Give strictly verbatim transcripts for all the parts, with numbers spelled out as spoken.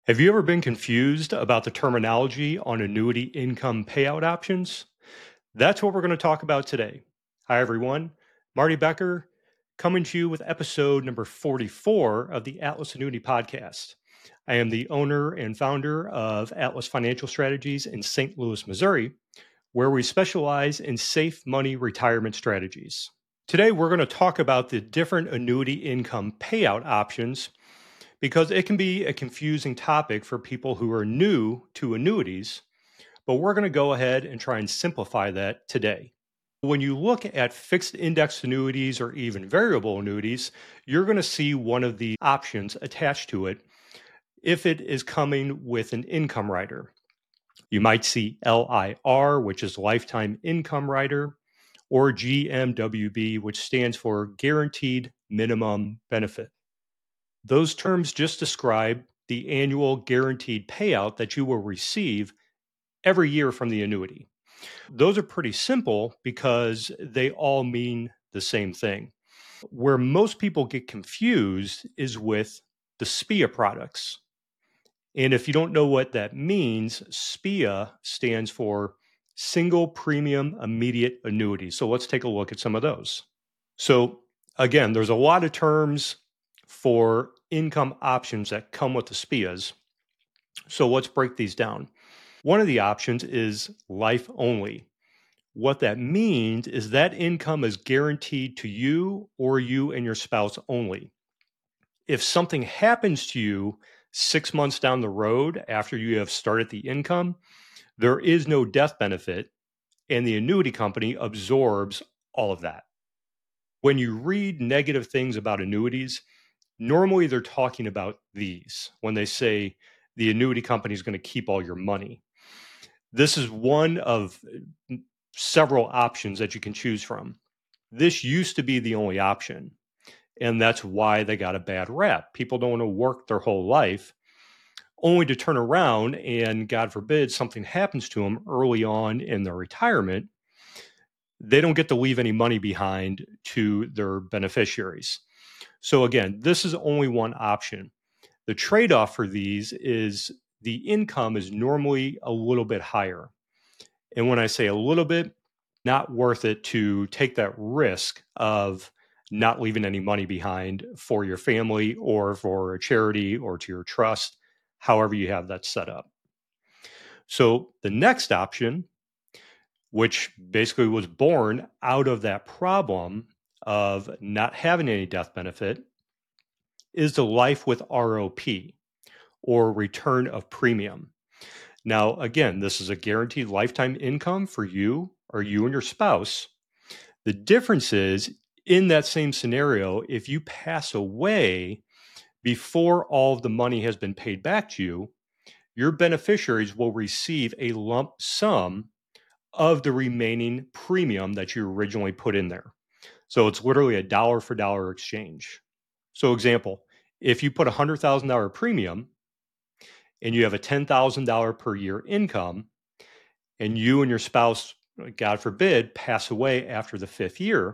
Have you ever been confused about the terminology on annuity income payout options? That's what we're going to talk about today. Hi, everyone. Marty Becker coming to you with episode number forty-four of the Atlas Annuity Podcast. I am the owner and founder of Atlas Financial Strategies in Saint Louis, Missouri, where we specialize in safe money retirement strategies. Today, we're going to talk about the different annuity income payout options because it can be a confusing topic for people who are new to annuities, but we're going to go ahead and try and simplify that today. When you look at fixed index annuities or even variable annuities, you're going to see one of the options attached to it if it is coming with an income rider. You might see L I R, which is lifetime income rider, or G M W B, which stands for guaranteed minimum benefit. Those terms just describe the annual guaranteed payout that you will receive every year from the annuity. Those are pretty simple because they all mean the same thing. Where most people get confused is with the S P I A products. And if you don't know what that means, S P I A stands for Single Premium Immediate Annuity. So let's take a look at some of those. So again, there's a lot of terms for income options that come with the S P I As. So let's break these down. One of the options is life only. What that means is that income is guaranteed to you or you and your spouse only. If something happens to you six months down the road after you have started the income, there is no death benefit, and the annuity company absorbs all of that. When you read negative things about annuities, normally they're talking about these when they say the annuity company is going to keep all your money. This is one of several options that you can choose from. This used to be the only option, and that's why they got a bad rap. People don't want to work their whole life only to turn around and, God forbid, something happens to them early on in their retirement. They don't get to leave any money behind to their beneficiaries. So again, this is only one option. The trade-off for these is the income is normally a little bit higher. And when I say a little bit, not worth it to take that risk of not leaving any money behind for your family or for a charity or to your trust, however you have that set up. So the next option, which basically was born out of that problem of not having any death benefit, is the life with R O P, or return of premium. Now, again, this is a guaranteed lifetime income for you or you and your spouse. The difference is, in that same scenario, if you pass away before all of the money has been paid back to you, your beneficiaries will receive a lump sum of the remaining premium that you originally put in there. So it's literally a dollar for dollar exchange. So example, if you put a one hundred thousand dollars premium and you have a ten thousand dollars per year income, and you and your spouse, God forbid, pass away after the fifth year,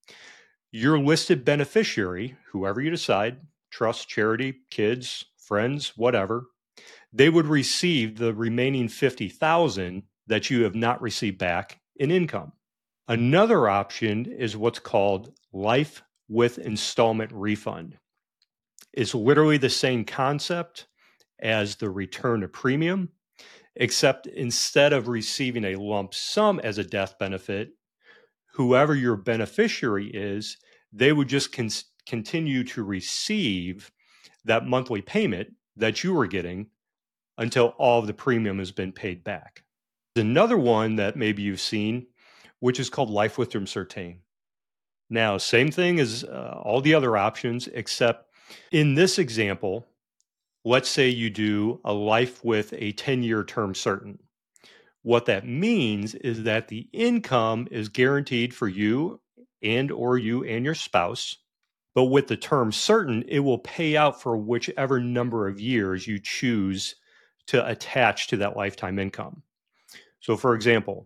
your listed beneficiary, whoever you decide, trust, charity, kids, friends, whatever, they would receive the remaining fifty thousand dollars that you have not received back in income. Another option is what's called life with installment refund. It's literally the same concept as the return of premium, except instead of receiving a lump sum as a death benefit, whoever your beneficiary is, they would just con- continue to receive that monthly payment that you were getting until all of the premium has been paid back. Another one that maybe you've seen, which is called life with term certain. Now, same thing as uh, all the other options, except in this example, let's say you do a life with a ten-year term certain. What that means is that the income is guaranteed for you and or you and your spouse, but with the term certain, it will pay out for whichever number of years you choose to attach to that lifetime income. So for example,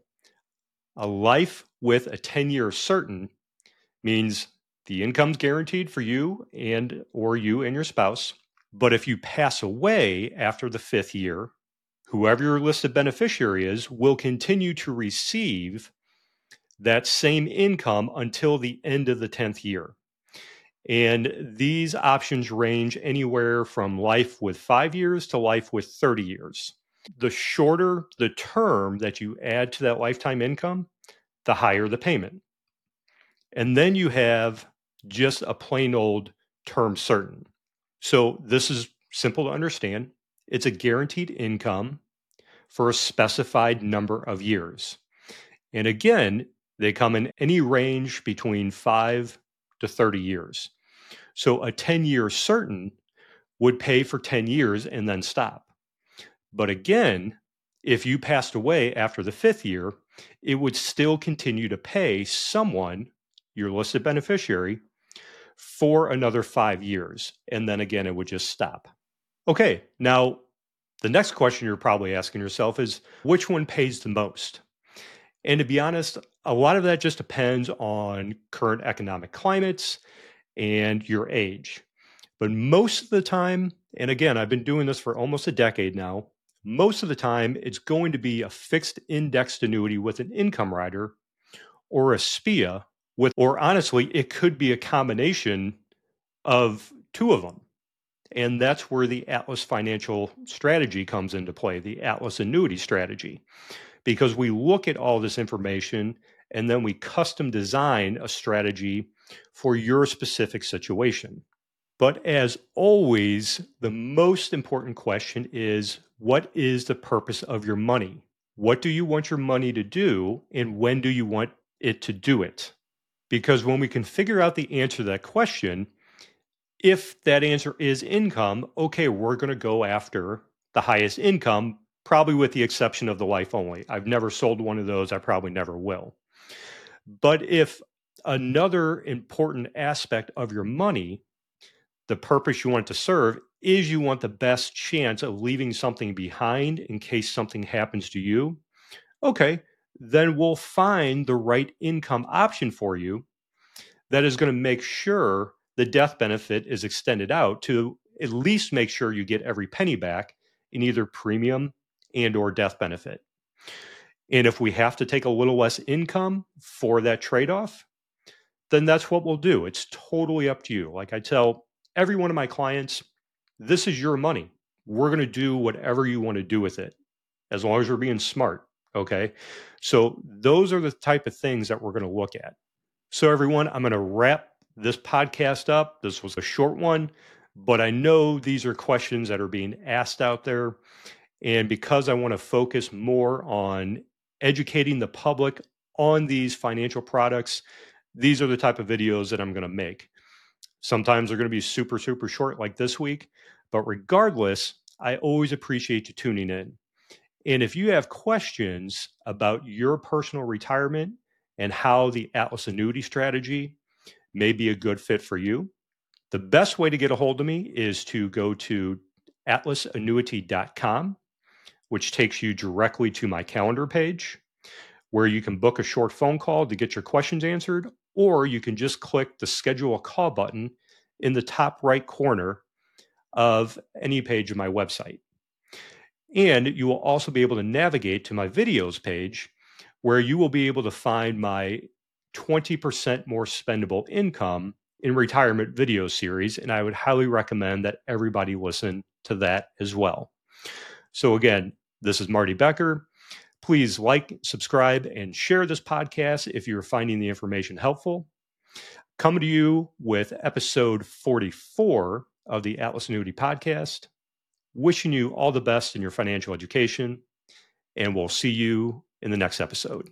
a life with a ten-year certain means the income's guaranteed for you and or you and your spouse, But if you pass away after the fifth year, whoever your listed beneficiary is will continue to receive that same income until the end of the tenth year. And these options range anywhere from life with five years to life with thirty years. The shorter the term that you add to that lifetime income, the higher the payment. And then you have just a plain old term certain. So this is simple to understand. It's a guaranteed income for a specified number of years. And again, they come in any range between five to thirty years. So a ten-year certain would pay for ten years and then stop. But again, if you passed away after the fifth year, it would still continue to pay someone, your listed beneficiary, for another five years. And then again, it would just stop. Okay, now the next question you're probably asking yourself is, which one pays the most? And to be honest, a lot of that just depends on current economic climates and your age. But most of the time, and again, I've been doing this for almost a decade now, most of the time it's going to be a fixed indexed annuity with an income rider or a S P I A with, or honestly, it could be a combination of two of them. And that's where the Atlas Financial Strategy comes into play, the Atlas Annuity Strategy, because we look at all this information and then we custom design a strategy for your specific situation. But as always, the most important question is, what is the purpose of your money? What do you want your money to do, and when do you want it to do it? Because when we can figure out the answer to that question, if that answer is income, okay, we're going to go after the highest income, probably with the exception of the life only. I've never sold one of those. I probably never will. But if another important aspect of your money, the purpose you want to serve, is you want the best chance of leaving something behind in case something happens to you, okay, then we'll find the right income option for you that is going to make sure the death benefit is extended out to at least make sure you get every penny back in either premium and or death benefit. And if we have to take a little less income for that trade-off, then that's what we'll do. It's totally up to you. Like I tell every one of my clients, this is your money. We're going to do whatever you want to do with it, as long as you're being smart. Okay. So those are the type of things that we're going to look at. So everyone, I'm going to wrap this podcast up. This was a short one, but I know these are questions that are being asked out there. And because I want to focus more on educating the public on these financial products, these are the type of videos that I'm going to make. Sometimes they're going to be super, super short like this week, but regardless, I always appreciate you tuning in. And if you have questions about your personal retirement and how the Atlas Annuity Strategy may be a good fit for you, the best way to get a hold of me is to go to atlas annuity dot com, which takes you directly to my calendar page, where you can book a short phone call to get your questions answered, or you can just click the schedule a call button in the top right corner of any page of my website. And you will also be able to navigate to my videos page, where you will be able to find my twenty percent more spendable income in retirement video series. And I would highly recommend that everybody listen to that as well. So again, this is Marty Becker. Please like, subscribe, and share this podcast if you're finding the information helpful. Coming to you with episode forty-four of the Atlas Annuity Podcast. Wishing you all the best in your financial education, and we'll see you in the next episode.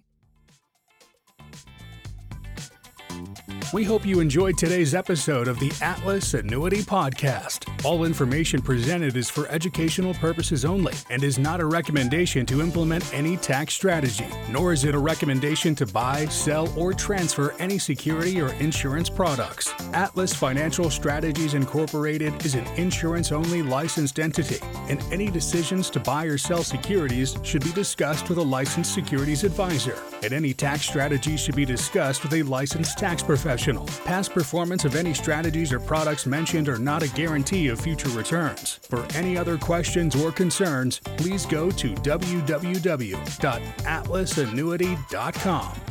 We hope you enjoyed today's episode of the Atlas Annuity Podcast. All information presented is for educational purposes only and is not a recommendation to implement any tax strategy, nor is it a recommendation to buy, sell, or transfer any security or insurance products. Atlas Financial Strategies Incorporated is an insurance-only licensed entity, and any decisions to buy or sell securities should be discussed with a licensed securities advisor, and any tax strategy should be discussed with a licensed tax professional. optional. Past performance of any strategies or products mentioned are not a guarantee of future returns. For any other questions or concerns, please go to w w w dot atlas annuity dot com.